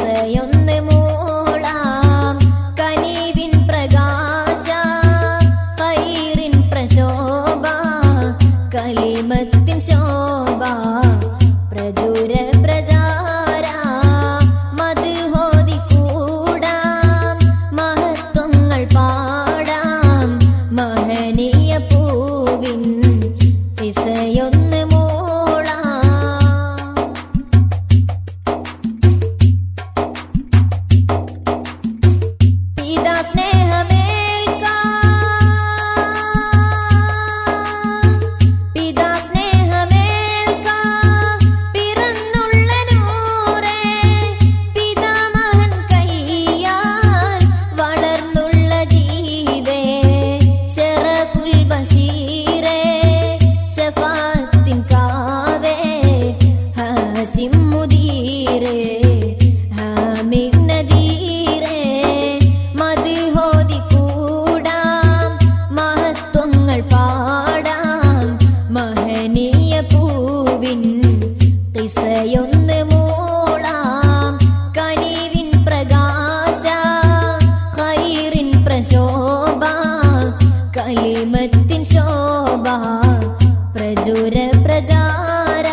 കിസയൊന്ന് മൂളാം കനിവിൻ പ്രകാശ ഖൈറിൻ പ്രശോഭ കലിമത്തിൻ ശോഭ പ്രചുര പ്രചാര മദ്ഹോദി കൂടാം മഹത്വങ്ങൾ പാടാം മഹനീയ പൂവിൻ കിസയൊന്ന് കിസയൊന്ന് മൂളാം കനിവിൻ പ്രകാശ ഖൈറിൻ പ്രശോഭ കലിമത്തിൻ ശോഭ പ്രചുര പ്രചാര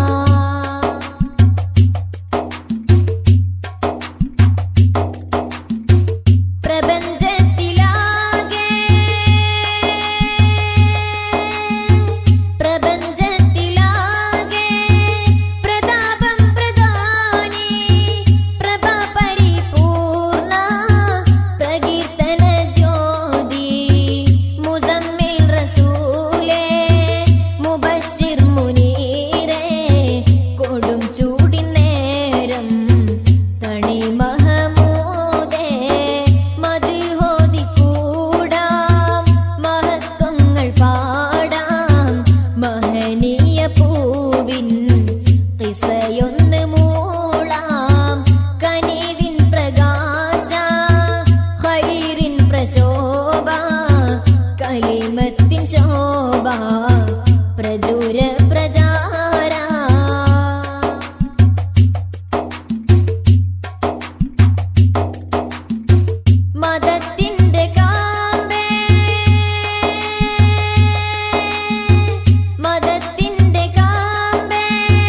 കിസയൊന്ന് മൂളാം കനിവിൻ പ്രകാശ ഖൈറിൻ പ്രശോഭ കലിമത്തിൻ ശോഭ പ്രചുര പ്രചാര മദത്തിന്റെ കാമ്പേ മദത്തിന്റെ കാമ്പേ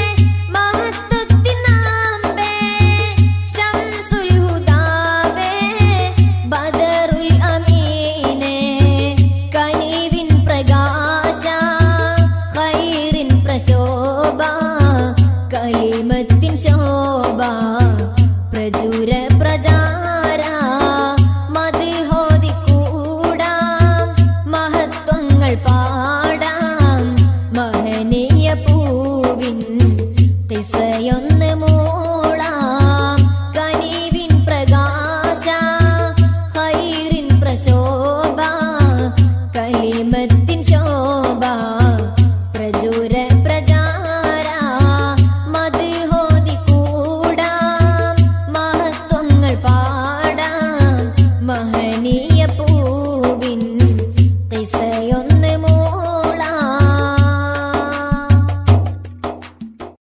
മഹത്വത്തിനാമ്പേ ശംസുൽ ഹുദാവേ ബദറുൽ അമീനേ കനിവിൻ പ്രകാശ ഖൈറിൻ പ്രശോഭ കലിമത്തിൻ ശോഭ പ്രചുര പ്രചാര മദ്ഹോദി കൂടാം മഹത്വങ്ങൾ പാടാം മഹനീയ പൂവിൻ കിസയൊന്ന്